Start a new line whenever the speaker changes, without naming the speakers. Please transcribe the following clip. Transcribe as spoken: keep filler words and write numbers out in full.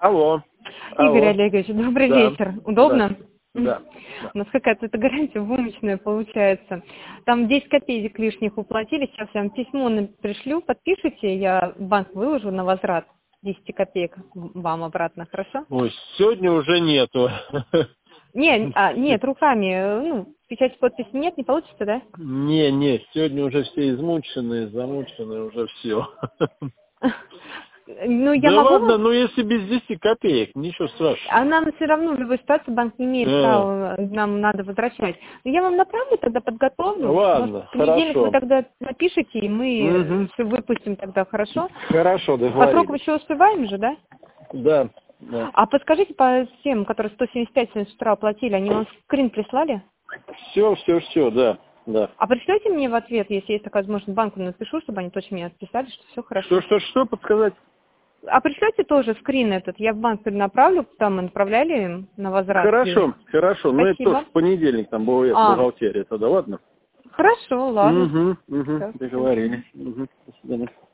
Алло.
Игорь
Алло.
Олегович, добрый
Да.
вечер. Удобно?
Да.
У нас какая-то эта гарантия вымышленная получается. Там десять копеек лишних уплатили. Сейчас я вам письмо на- пришлю, подпишите, я в банк выложу на возврат десять копеек вам обратно, хорошо?
Ой, сегодня уже нету.
Не, а, нет, руками, э, ну, печать подпись нет, не получится, да?
Не, не, сегодня уже все измученные, замученные, уже все.
Ну, я
Да
могу
ладно,
вам...
ну если без десяти копеек, ничего страшного.
А нам все равно в любой ситуации банк не имеет
А,
права, нам надо возвращать. Но я вам направлю, тогда подготовлю. Может,
ладно,
в понедельник вы
хорошо.
тогда напишите, и мы
Угу.
все выпустим тогда, хорошо?
Хорошо,
По срокам
договорились.
еще успеваем же, да?
Да, да.
А подскажите по всем, которые сто семьдесят пять сегодня с утра оплатили, они вам скрин прислали?
Все, все, все, да, да.
А пришлете мне в ответ, если есть такая возможность, банку напишу, чтобы они точно мне отписали, что все
Что,
хорошо.
что, что подсказать?
А пришлете тоже скрин этот, я в банк перенаправлю, там мы направляли им на возврат денег.
Хорошо, хорошо. Ну это тоже
Спасибо.
в понедельник, там была
А,
бухгалтерия, тогда ладно?
хорошо, ладно.
Угу, угу,
Всё, всё.
договорились. Угу, до свидания.